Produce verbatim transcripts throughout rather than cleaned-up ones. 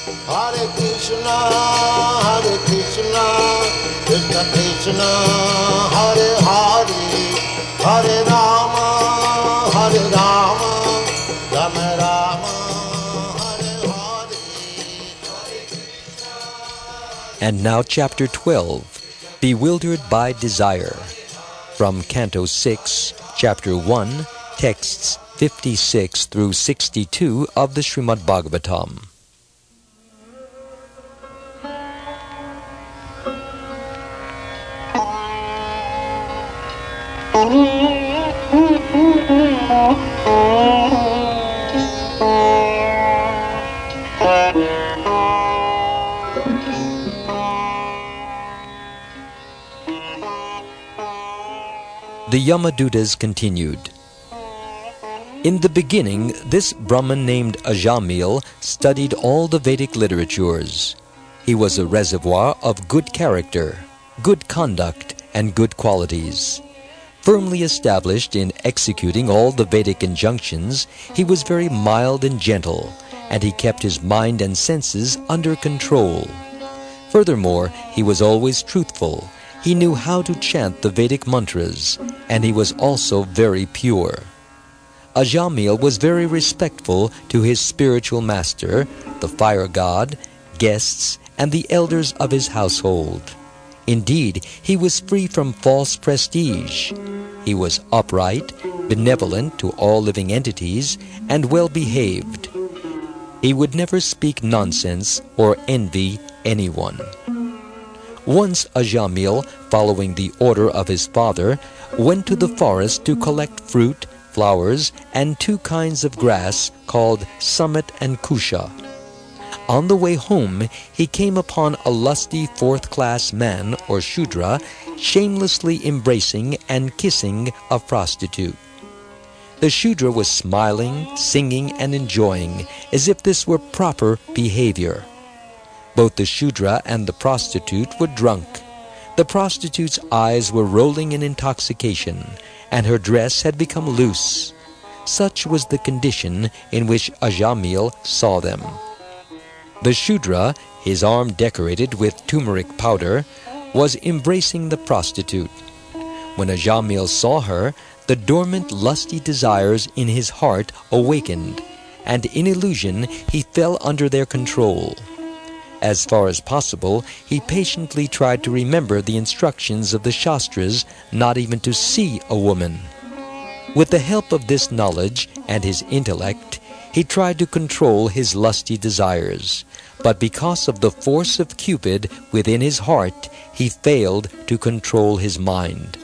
Hare Krishna, Hare Krishna, Krishna Krishna, Hare Hare, Hare Rama, Hare Rama, Rama Rama, Hare Hare. And now chapter twelve, Bewildered by Desire. From Canto six, chapter one, texts fifty-six through sixty-two of the Srimad Bhagavatam. The Yamadutas continued. In the beginning, this Brahman named Ajamil studied all the Vedic literatures. He was a reservoir of good character, good conduct, and good qualities. Firmly established in executing all the Vedic injunctions, he was very mild and gentle, and he kept his mind and senses under control. Furthermore, he was always truthful. He knew how to chant the Vedic mantras, and he was also very pure. Ajamil was very respectful to his spiritual master, the fire god, guests, and the elders of his household. Indeed, he was free from false prestige. He was upright, benevolent to all living entities, and well-behaved. He would never speak nonsense or envy anyone. Once Ajamil, following the order of his father, went to the forest to collect fruit, flowers, and two kinds of grass called summit and kusha. On the way home, he came upon a lusty fourth-class man, or Shudra, shamelessly embracing and kissing a prostitute. The Shudra was smiling, singing, and enjoying, as if this were proper behavior. Both the Shudra and the prostitute were drunk. The prostitute's eyes were rolling in intoxication, and her dress had become loose. Such was the condition in which Ajamil saw them. The Shudra, his arm decorated with turmeric powder, was embracing the prostitute. When Ajamil saw her, the dormant lusty desires in his heart awakened, and in illusion he fell under their control. As far as possible, he patiently tried to remember the instructions of the Shastras not even to see a woman. With the help of this knowledge and his intellect, he tried to control his lusty desires. But because of the force of Cupid within his heart, he failed to control his mind.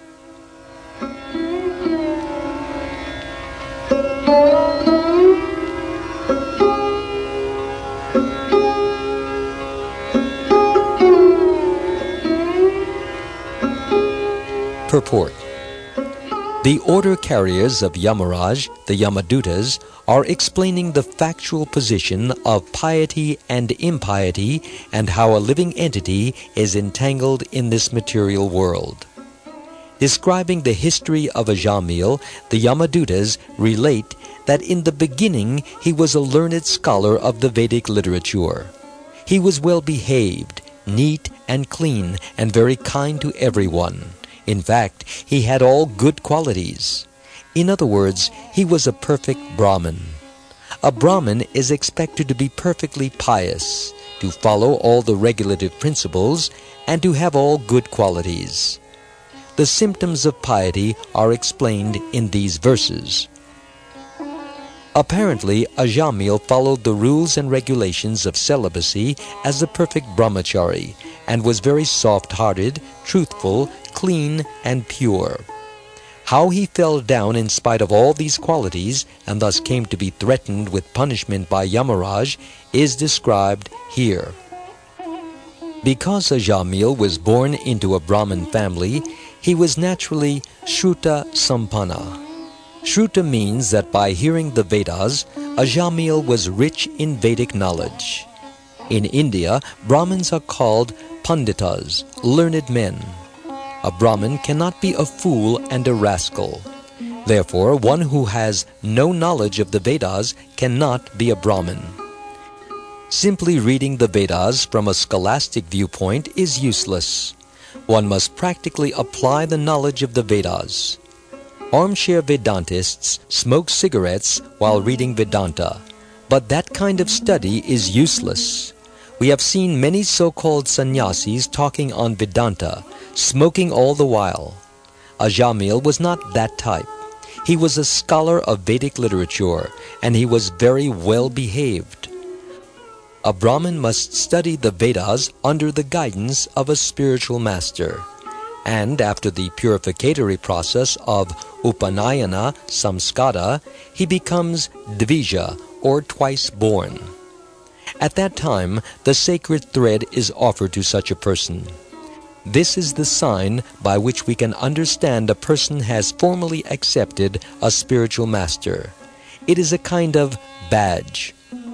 Purport. The order carriers of Yamaraj, the Yamadutas, are explaining the factual position of piety and impiety and how a living entity is entangled in this material world. Describing the history of Ajamil, the Yamadutas relate that in the beginning he was a learned scholar of the Vedic literature. He was well behaved, neat and clean, and very kind to everyone. In fact, he had all good qualities. In other words, he was a perfect Brahmin. A Brahmin is expected to be perfectly pious, to follow all the regulative principles, and to have all good qualities. The symptoms of piety are explained in these verses. Apparently, Ajamil followed the rules and regulations of celibacy as a perfect brahmachari, and was very soft-hearted, truthful, clean, and pure. How he fell down in spite of all these qualities, and thus came to be threatened with punishment by Yamaraj, is described here. Because Ajamil was born into a Brahmin family, he was naturally Shruta Sampanna. Shruta means that by hearing the Vedas, Ajamil was rich in Vedic knowledge. In India, Brahmins are called Panditas, learned men. A Brahmin cannot be a fool and a rascal. Therefore, one who has no knowledge of the Vedas cannot be a Brahmin. Simply reading the Vedas from a scholastic viewpoint is useless. One must practically apply the knowledge of the Vedas. Armchair Vedantists smoke cigarettes while reading Vedanta, but that kind of study is useless. We have seen many so-called sannyasis talking on Vedanta, smoking all the while. Ajamil was not that type. He was a scholar of Vedic literature, and he was very well behaved. A Brahmin must study the Vedas under the guidance of a spiritual master, and after the purificatory process of Upanayana Samskara, he becomes Dvija, or twice born. At that time, the sacred thread is offered to such a person. This is the sign by which we can understand a person has formally accepted a spiritual master. It is a kind of badge.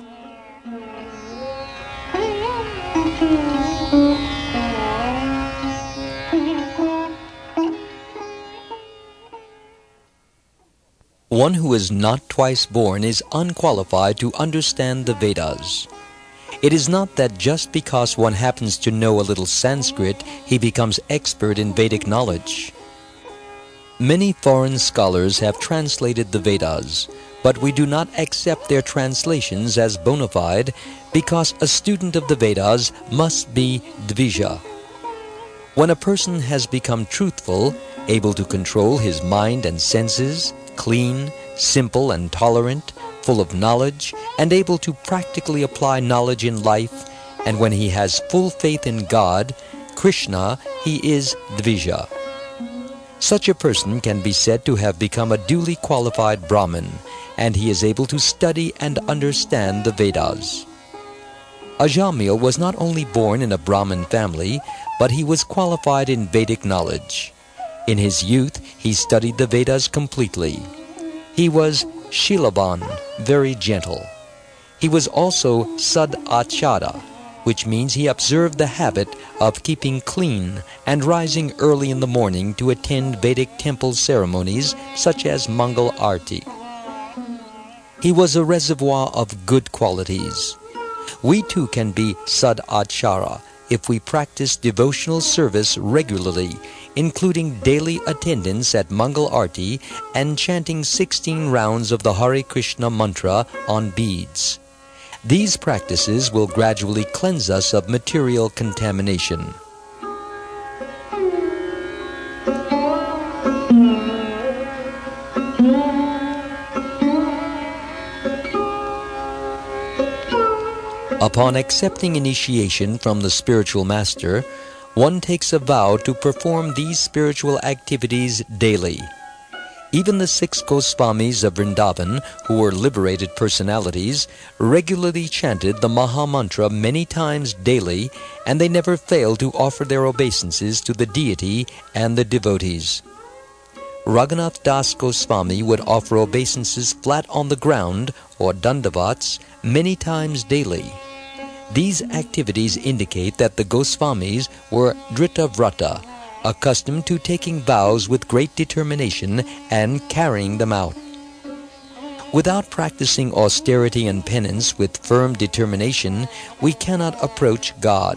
One who is not twice born is unqualified to understand the Vedas. It is not that just because one happens to know a little Sanskrit, he becomes expert in Vedic knowledge. Many foreign scholars have translated the Vedas, but we do not accept their translations as bona fide because a student of the Vedas must be Dvija. When a person has become truthful, able to control his mind and senses, clean, simple and tolerant, full of knowledge, and able to practically apply knowledge in life, and when he has full faith in God, Krishna, he is Dvija. Such a person can be said to have become a duly qualified Brahmin, and he is able to study and understand the Vedas. Ajamil was not only born in a Brahmin family, but he was qualified in Vedic knowledge. In his youth, he studied the Vedas completely. He was Shilaban, very gentle. He was also Sadachara, which means he observed the habit of keeping clean and rising early in the morning to attend Vedic temple ceremonies such as Mangal Arti. He was a reservoir of good qualities. We too can be Sadachara if we practice devotional service regularly, including daily attendance at Mangal Arti and chanting sixteen rounds of the Hare Krishna mantra on beads. These practices will gradually cleanse us of material contamination. Upon accepting initiation from the spiritual master, one takes a vow to perform these spiritual activities daily. Even the six Goswamis of Vrindavan, who were liberated personalities, regularly chanted the Maha Mantra many times daily, and they never failed to offer their obeisances to the deity and the devotees. Raghunath Das Goswami would offer obeisances flat on the ground, or dandavats, many times daily. These activities indicate that the Goswamis were Dhritavrata, accustomed to taking vows with great determination and carrying them out. Without practicing austerity and penance with firm determination, we cannot approach God.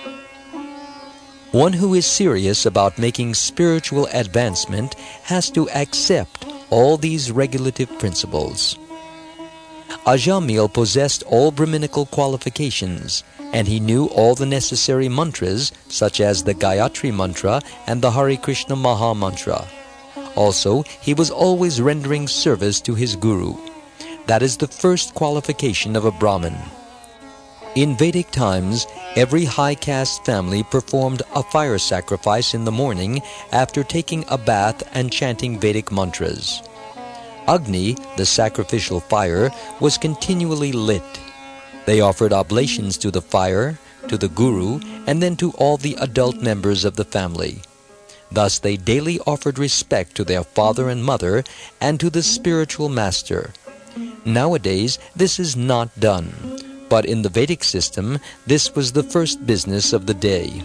One who is serious about making spiritual advancement has to accept all these regulative principles. Ajamil possessed all Brahminical qualifications, and he knew all the necessary mantras such as the Gayatri mantra and the Hare Krishna Maha Mantra. Also, he was always rendering service to his guru. That is the first qualification of a Brahmin. In Vedic times, every high caste family performed a fire sacrifice in the morning after taking a bath and chanting Vedic mantras. Agni, the sacrificial fire, was continually lit. They offered oblations to the fire, to the guru, and then to all the adult members of the family. Thus they daily offered respect to their father and mother and to the spiritual master. Nowadays, this is not done, but in the Vedic system, this was the first business of the day.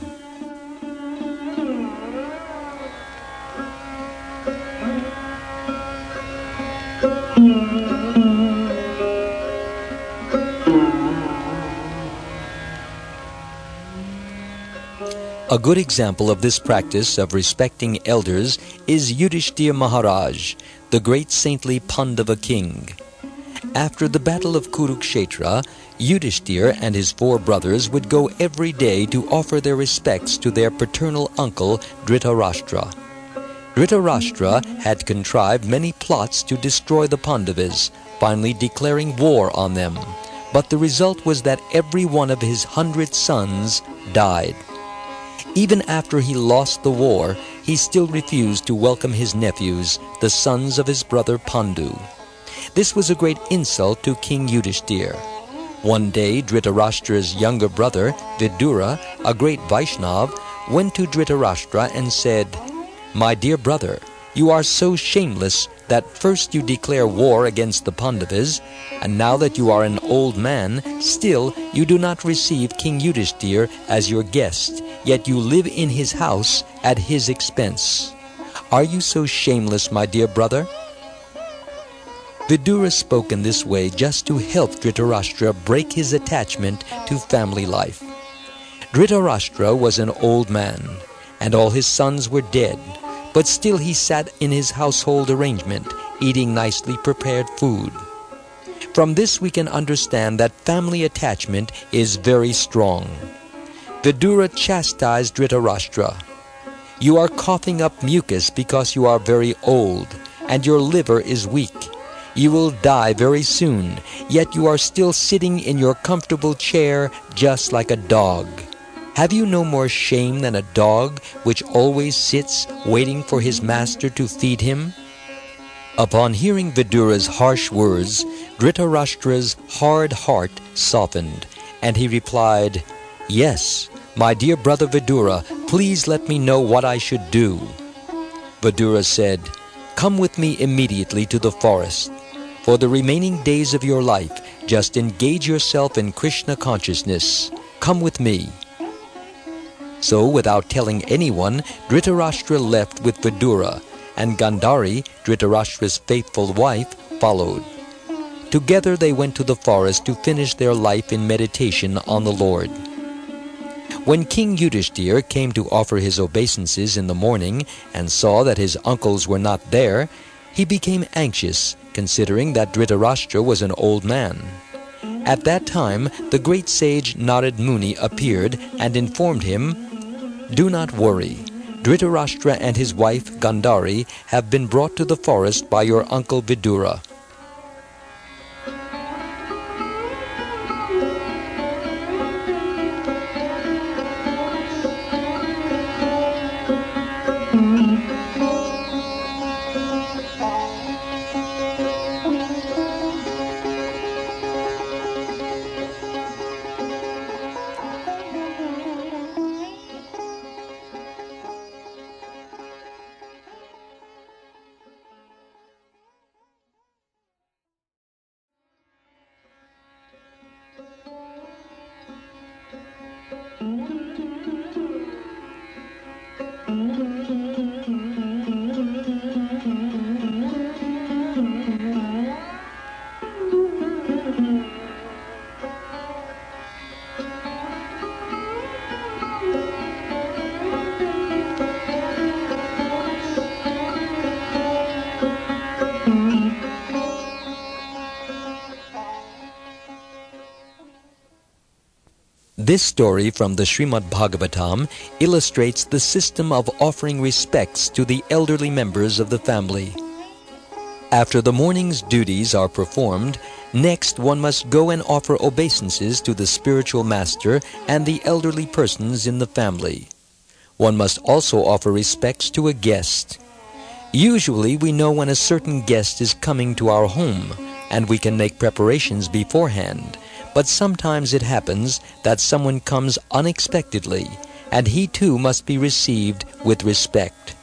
A good example of this practice of respecting elders is Yudhishthira Maharaj, the great saintly Pandava king. After the battle of Kurukshetra, Yudhishthira and his four brothers would go every day to offer their respects to their paternal uncle Dhritarashtra. Dhritarashtra had contrived many plots to destroy the Pandavas, finally declaring war on them. But the result was that every one of his hundred sons died. Even after he lost the war, he still refused to welcome his nephews, the sons of his brother Pandu. This was a great insult to King Yudhishthira. One day, Dhritarashtra's younger brother, Vidura, a great Vaishnav, went to Dhritarashtra and said, "My dear brother, you are so shameless that first you declare war against the Pandavas, and now that you are an old man, still you do not receive King Yudhishthira as your guest, yet you live in his house at his expense. Are you so shameless, my dear brother?" Vidura spoke in this way just to help Dhritarashtra break his attachment to family life. Dhritarashtra was an old man, and all his sons were dead, but still he sat in his household arrangement, eating nicely prepared food. From this we can understand that family attachment is very strong. Vidura chastised Dhritarashtra. "You are coughing up mucus because you are very old, and your liver is weak. You will die very soon, yet you are still sitting in your comfortable chair just like a dog. Have you no more shame than a dog which always sits waiting for his master to feed him?" Upon hearing Vidura's harsh words, Dhritarashtra's hard heart softened, and he replied, "Yes, my dear brother Vidura, please let me know what I should do." Vidura said, "Come with me immediately to the forest. For the remaining days of your life, just engage yourself in Krishna consciousness. Come with me." So, without telling anyone, Dhritarashtra left with Vidura, and Gandhari, Dhritarashtra's faithful wife, followed. Together they went to the forest to finish their life in meditation on the Lord. When King Yudhishthira came to offer his obeisances in the morning and saw that his uncles were not there, he became anxious, considering that Dhritarashtra was an old man. At that time, the great sage Narad Muni appeared and informed him, "Do not worry. Dhritarashtra and his wife Gandhari have been brought to the forest by your uncle Vidura." This story from the Srimad Bhagavatam illustrates the system of offering respects to the elderly members of the family. After the morning's duties are performed, next one must go and offer obeisances to the spiritual master and the elderly persons in the family. One must also offer respects to a guest. Usually we know when a certain guest is coming to our home, and we can make preparations beforehand. But sometimes it happens that someone comes unexpectedly, and he too must be received with respect.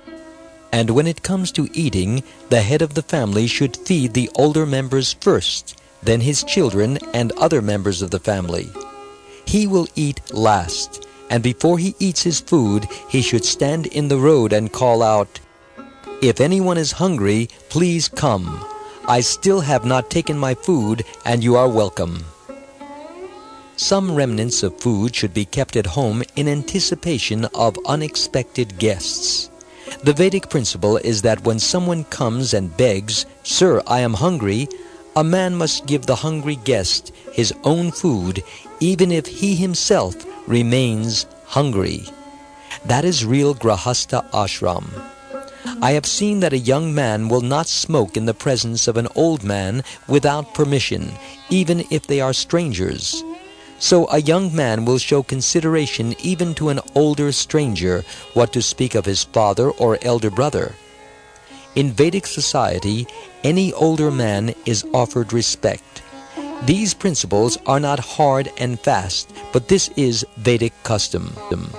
And when it comes to eating, the head of the family should feed the older members first, then his children and other members of the family. He will eat last, and before he eats his food, he should stand in the road and call out, "If anyone is hungry, please come. I still have not taken my food, and you are welcome." Some remnants of food should be kept at home in anticipation of unexpected guests. The Vedic principle is that when someone comes and begs, "Sir, I am hungry," a man must give the hungry guest his own food, even if he himself remains hungry. That is real Grahastha ashram. I have seen that a young man will not smoke in the presence of an old man without permission, even if they are strangers. So a young man will show consideration even to an older stranger, what to speak of his father or elder brother. In Vedic society, any older man is offered respect. These principles are not hard and fast, but this is Vedic custom.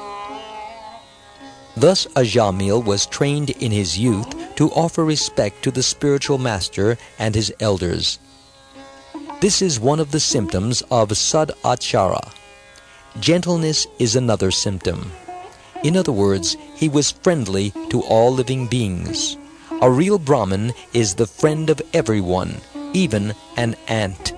Thus Ajamil was trained in his youth to offer respect to the spiritual master and his elders. This is one of the symptoms of Sad Achara. Gentleness is another symptom. In other words, he was friendly to all living beings. A real Brahmin is the friend of everyone, even an ant.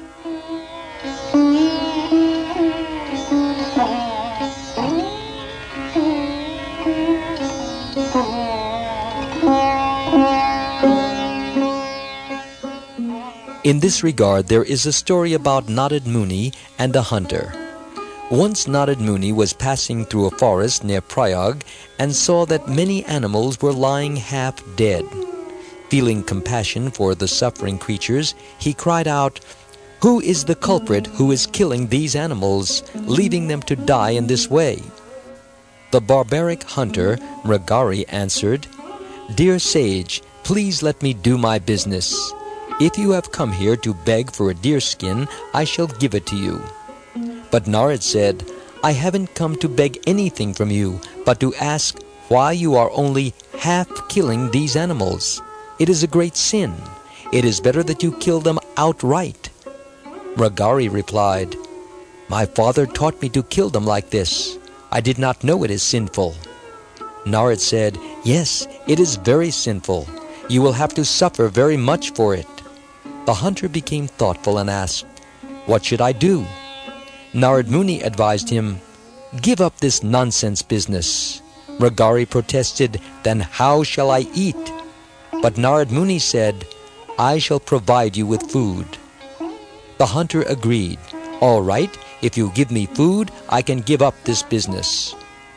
In this regard, there is a story about Narad Muni and a hunter. Once Narad Muni was passing through a forest near Prayag and saw that many animals were lying half dead. Feeling compassion for the suffering creatures, he cried out, "Who is the culprit who is killing these animals, leaving them to die in this way?" The barbaric hunter, Mragari, answered, "Dear sage, please let me do my business. If you have come here to beg for a deerskin, I shall give it to you." But Narad said, "I haven't come to beg anything from you, but to ask why you are only half killing these animals. It is a great sin. It is better that you kill them outright." Mragari replied, "My father taught me to kill them like this. I did not know it is sinful." Narad said, "Yes, it is very sinful. You will have to suffer very much for it." The hunter became thoughtful and asked, "What should I do?" Narad Muni advised him, "Give up this nonsense business." Mragari protested, "Then how shall I eat?" But Narad Muni said, "I shall provide you with food." The hunter agreed, "All right, if you give me food, I can give up this business."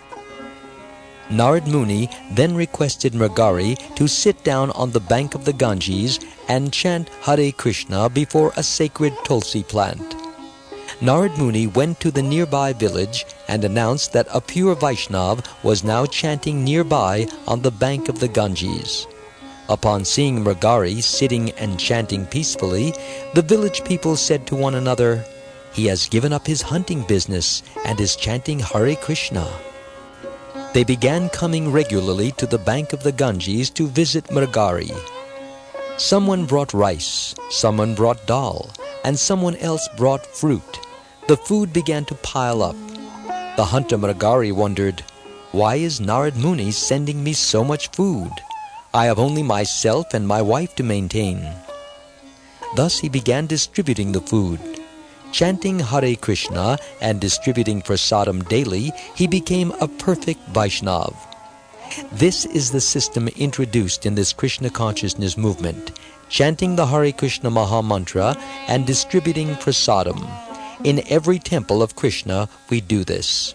Narad Muni then requested Mragari to sit down on the bank of the Ganges and chant Hare Krishna before a sacred tulsi plant. Narad Muni went to the nearby village and announced that a pure Vaishnav was now chanting nearby on the bank of the Ganges. Upon seeing Mragari sitting and chanting peacefully, the village people said to one another, "He has given up his hunting business and is chanting Hare Krishna." They began coming regularly to the bank of the Ganges to visit Mragari. Someone brought rice, someone brought dal, and someone else brought fruit. The food began to pile up. The hunter Mragari wondered, "Why is Narad Muni sending me so much food? I have only myself and my wife to maintain." Thus he began distributing the food. Chanting Hare Krishna and distributing prasadam daily, he became a perfect Vaishnav. This is the system introduced in this Krishna consciousness movement, chanting the Hare Krishna Maha Mantra and distributing prasadam. In every temple of Krishna we do this.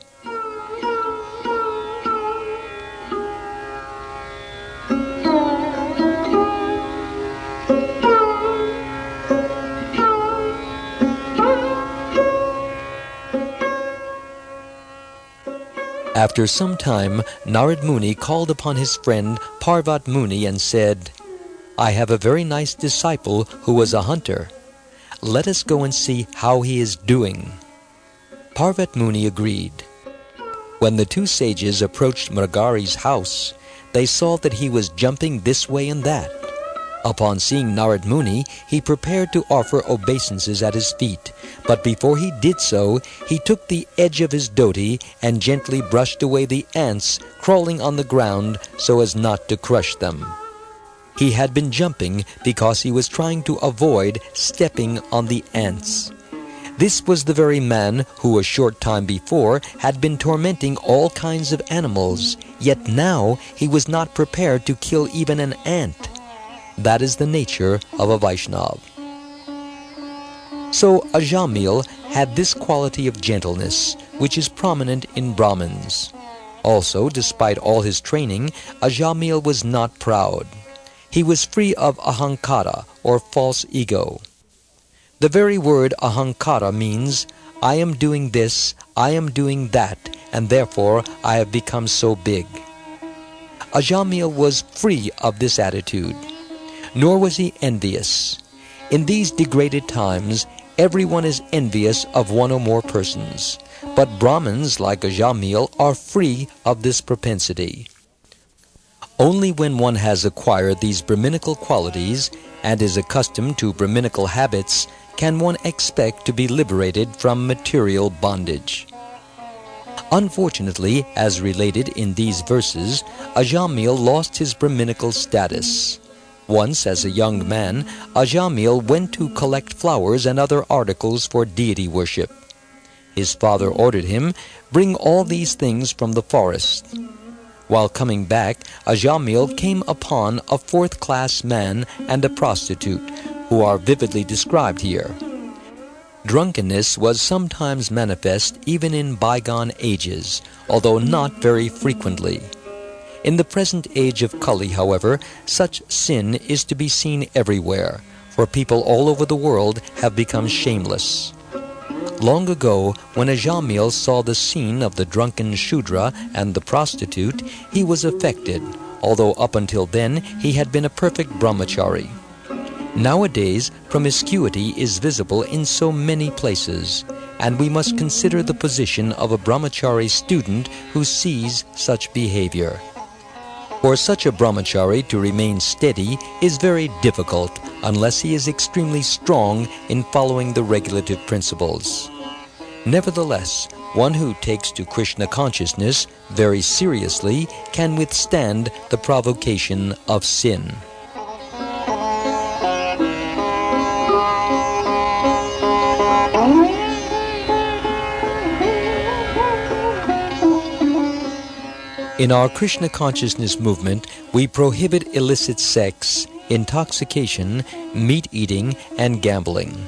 After some time, Narad Muni called upon his friend Parvat Muni and said, "I have a very nice disciple who was a hunter. Let us go and see how he is doing." Parvat Muni agreed. When the two sages approached Mragari's house, they saw that he was jumping this way and that. Upon seeing Narad Muni, he prepared to offer obeisances at his feet, but before he did so, he took the edge of his dhoti and gently brushed away the ants crawling on the ground so as not to crush them. He had been jumping because he was trying to avoid stepping on the ants. This was the very man who a short time before had been tormenting all kinds of animals, yet now he was not prepared to kill even an ant. That is the nature of a Vaishnava. So Ajamil had this quality of gentleness, which is prominent in Brahmins. Also, despite all his training, Ajamil was not proud. He was free of ahankara, or false ego. The very word ahankara means, I am doing this, I am doing that, and therefore I have become so big. Ajamil was free of this attitude, nor was he envious. In these degraded times, everyone is envious of one or more persons, but Brahmins like Ajamil are free of this propensity. Only when one has acquired these Brahminical qualities and is accustomed to Brahminical habits can one expect to be liberated from material bondage. Unfortunately, as related in these verses, Ajamil lost his Brahminical status. Once, as a young man, Ajamil went to collect flowers and other articles for deity worship. His father ordered him, bring all these things from the forest. While coming back, Ajamil came upon a fourth-class man and a prostitute, who are vividly described here. Drunkenness was sometimes manifest even in bygone ages, although not very frequently. In the present age of Kali, however, such sin is to be seen everywhere, for people all over the world have become shameless. Long ago, when Ajamil saw the scene of the drunken Shudra and the prostitute, he was affected, although up until then he had been a perfect brahmachari. Nowadays, promiscuity is visible in so many places, and we must consider the position of a brahmachari student who sees such behavior. For such a brahmachari to remain steady is very difficult unless he is extremely strong in following the regulative principles. Nevertheless, one who takes to Krishna consciousness very seriously can withstand the provocation of sin. In our Krishna consciousness movement, we prohibit illicit sex, intoxication, meat-eating, and gambling.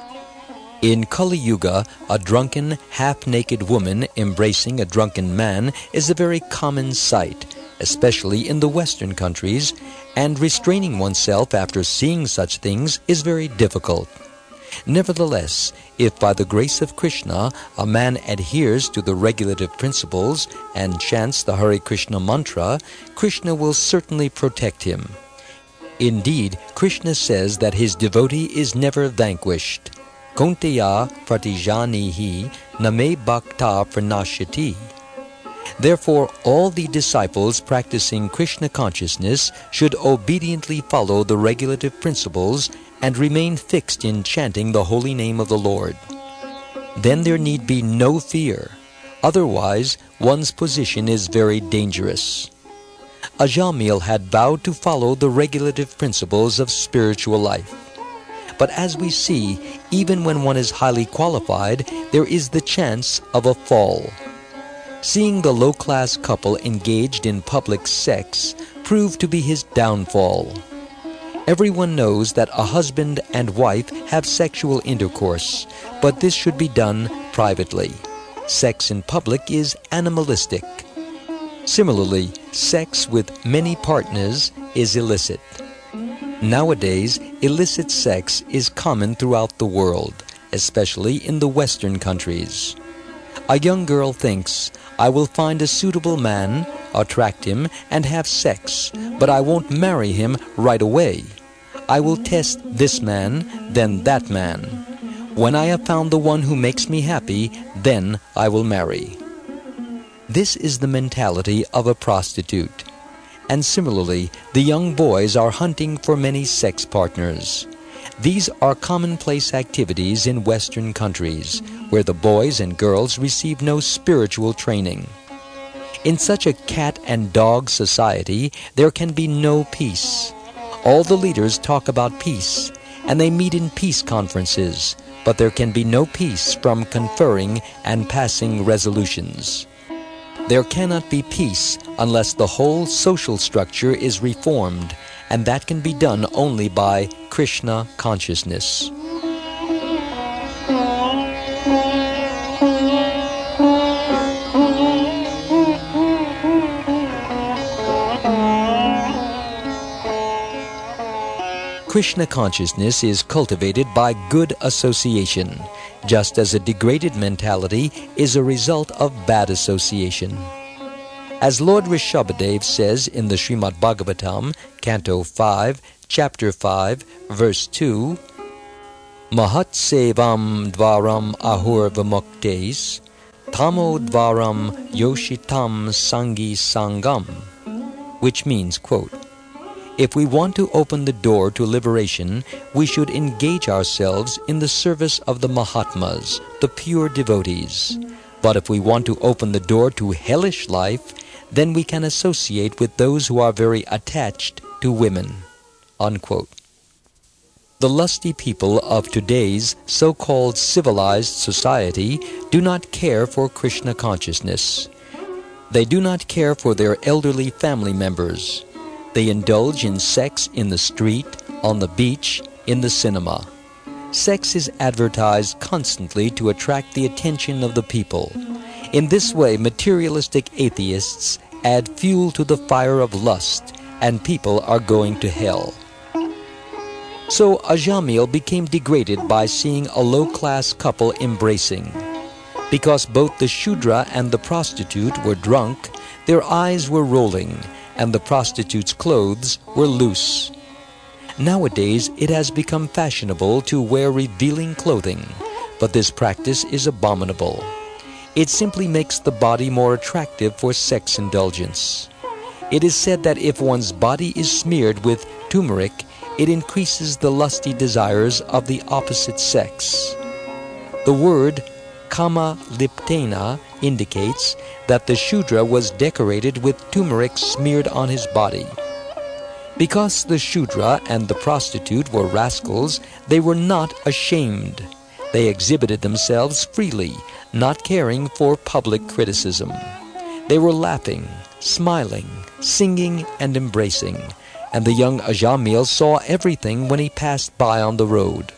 In Kali Yuga, a drunken, half-naked woman embracing a drunken man is a very common sight, especially in the Western countries, and restraining oneself after seeing such things is very difficult. Nevertheless, if by the grace of Krishna a man adheres to the regulative principles and chants the Hare Krishna mantra, Krishna will certainly protect him. Indeed, Krishna says that his devotee is never vanquished. Kaunteya pratijanihi name bhakta pranashyati. Therefore, all the disciples practicing Krishna consciousness should obediently follow the regulative principles and remain fixed in chanting the holy name of the Lord. Then there need be no fear. Otherwise, one's position is very dangerous. Ajamil had vowed to follow the regulative principles of spiritual life. But as we see, even when one is highly qualified, there is the chance of a fall. Seeing the low-class couple engaged in public sex proved to be his downfall. Everyone knows that a husband and wife have sexual intercourse, but this should be done privately. Sex in public is animalistic. Similarly, sex with many partners is illicit. Nowadays, illicit sex is common throughout the world, especially in the Western countries. A young girl thinks, I will find a suitable man, attract him, and have sex, but I won't marry him right away. I will test this man, then that man. When I have found the one who makes me happy, then I will marry. This is the mentality of a prostitute. And similarly, the young boys are hunting for many sex partners. These are commonplace activities in Western countries, where the boys and girls receive no spiritual training. In such a cat and dog society, there can be no peace. All the leaders talk about peace, and they meet in peace conferences, but there can be no peace from conferring and passing resolutions. There cannot be peace unless the whole social structure is reformed, and that can be done only by Krishna consciousness. Krishna consciousness is cultivated by good association, just as a degraded mentality is a result of bad association. As Lord Rishabhadev says in the Srimad Bhagavatam, Canto five, Chapter five, Verse two, Mahat sevam dvaram ahur vamuktes, tamo dvaram yoshitam sangi sangam, which means, quote, if we want to open the door to liberation, we should engage ourselves in the service of the Mahatmas, the pure devotees. But if we want to open the door to hellish life, then we can associate with those who are very attached to women. Unquote. The lusty people of today's so-called civilized society do not care for Krishna consciousness. They do not care for their elderly family members. They indulge in sex in the street, on the beach, in the cinema. Sex is advertised constantly to attract the attention of the people. In this way, materialistic atheists add fuel to the fire of lust, and people are going to hell. So Ajamil became degraded by seeing a low-class couple embracing. Because both the Shudra and the prostitute were drunk, their eyes were rolling, and the prostitute's clothes were loose. Nowadays, it has become fashionable to wear revealing clothing, but this practice is abominable. It simply makes the body more attractive for sex indulgence. It is said that if one's body is smeared with turmeric, it increases the lusty desires of the opposite sex. The word Kama Liptena indicates that the Shudra was decorated with turmeric smeared on his body. Because the Shudra and the prostitute were rascals, they were not ashamed. They exhibited themselves freely, not caring for public criticism. They were laughing, smiling, singing, and embracing, and the young Ajamil saw everything when he passed by on the road.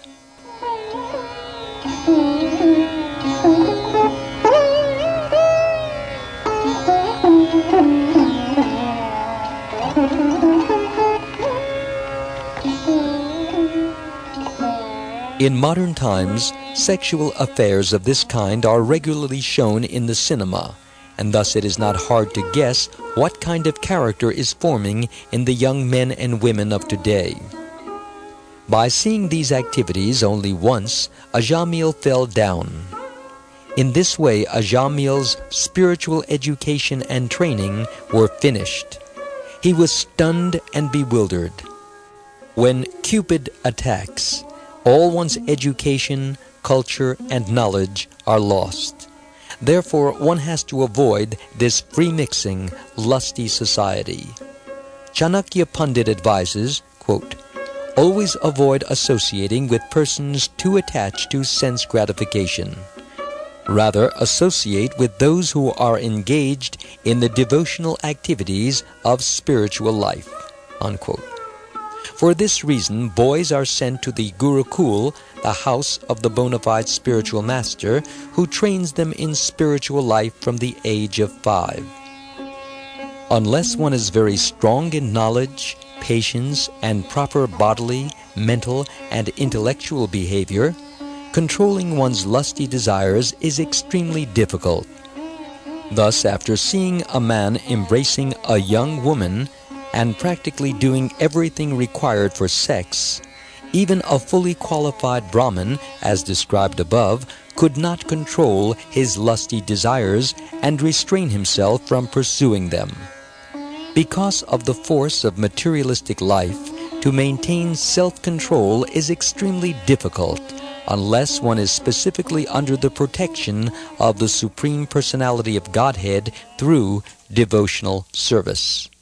In modern times, sexual affairs of this kind are regularly shown in the cinema, and thus it is not hard to guess what kind of character is forming in the young men and women of today. By seeing these activities only once, Ajamil fell down. In this way, Ajamil's spiritual education and training were finished. He was stunned and bewildered. When Cupid attacks, all one's education, culture, and knowledge are lost. Therefore, one has to avoid this free-mixing, lusty society. Chanakya Pandit advises, quote, always avoid associating with persons too attached to sense gratification. Rather, associate with those who are engaged in the devotional activities of spiritual life. Unquote. For this reason, boys are sent to the Gurukul, the house of the bona fide spiritual master, who trains them in spiritual life from the age of five. Unless one is very strong in knowledge, patience, and proper bodily, mental, and intellectual behavior, controlling one's lusty desires is extremely difficult. Thus, after seeing a man embracing a young woman and practically doing everything required for sex, even a fully qualified Brahmin, as described above, could not control his lusty desires and restrain himself from pursuing them. Because of the force of materialistic life, to maintain self-control is extremely difficult unless one is specifically under the protection of the Supreme Personality of Godhead through devotional service.